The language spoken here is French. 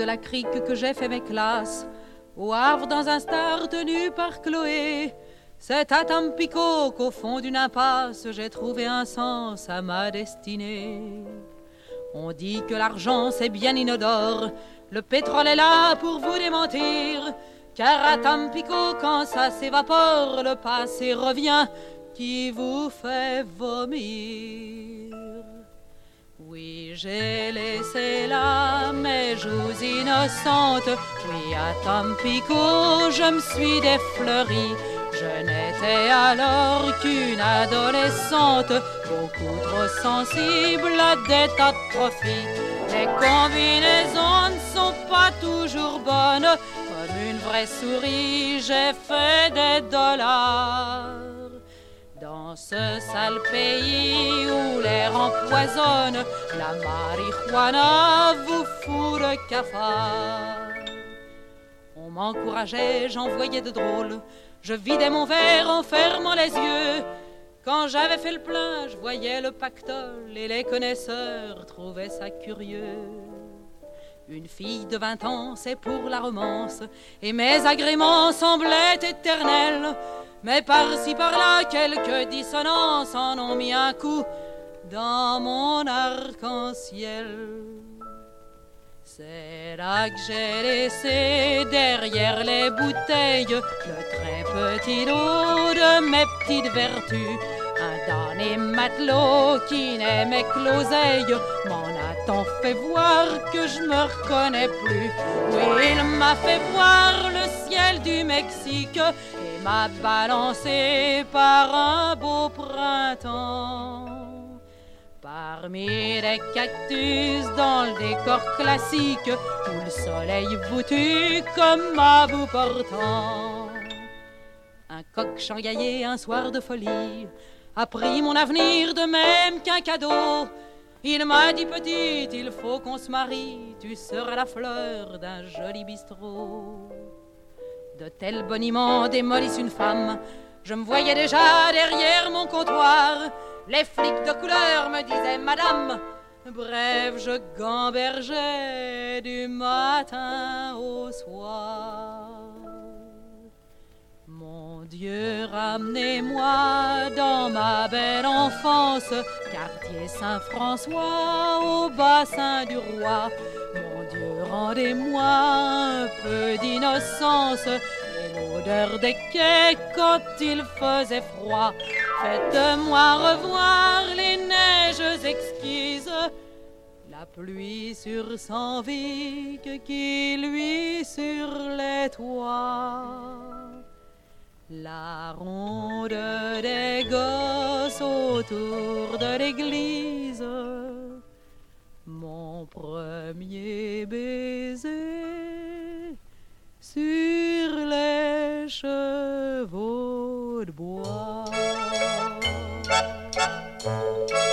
la crique que j'ai fait mes classes. Au Havre, dans un star tenu par Chloé. C'est à Tampico qu'au fond d'une impasse, j'ai trouvé un sens à ma destinée. On dit que l'argent c'est bien inodore, le pétrole est là pour vous démentir. Car à Tampico, quand ça s'évapore, le passé revient qui vous fait vomir. Oui, j'ai laissé là mes joues innocentes. Oui, à Tampico, je me suis défleurie. Je n'étais alors qu'une adolescente, beaucoup trop sensible à des tas de profits. Les combinaisons ne sont pas toujours bonnes. Comme une vraie souris, j'ai fait des dollars. Dans ce sale pays où l'air empoisonne, la marijuana vous fout le cafard. On m'encourageait, j'en voyais de drôles. Je vidais mon verre en fermant les yeux. Quand j'avais fait le plein, je voyais le pactole et les connaisseurs trouvaient ça curieux. Une fille de 20 ans, c'est pour la romance, et mes agréments semblaient éternels. Mais par-ci par-là, quelques dissonances en ont mis un coup dans mon arc-en-ciel. C'est là que j'ai laissé derrière les bouteilles le très petit lot de mes petites vertus. Un damné matelot qui n'aimait que l'oseille m'en a tant fait voir que je me reconnais plus. Oui, il m'a fait voir le ciel du Mexique et m'a balancé par un beau printemps. Parmi les cactus dans le décor classique où le soleil vous tue comme à bout portant. Un coq shanghaillé un soir de folie a pris mon avenir de même qu'un cadeau. Il m'a dit petite, il faut qu'on se marie, tu seras la fleur d'un joli bistrot. De tels boniments démolissent une femme, je me voyais déjà derrière mon comptoir. Les flics de couleur me disaient madame. Bref, je gambergeais du matin au soir. Mon Dieu, ramenez-moi dans ma belle enfance, quartier Saint-François au bassin du roi. Mon Dieu, rendez-moi un peu d'innocence et l'odeur des quais quand il faisait froid. Faites-moi revoir les neiges exquises, la pluie sur sang vique qui luit sur les toits, la ronde des gosses autour de l'église, mon premier baiser sur les chevaux de bois.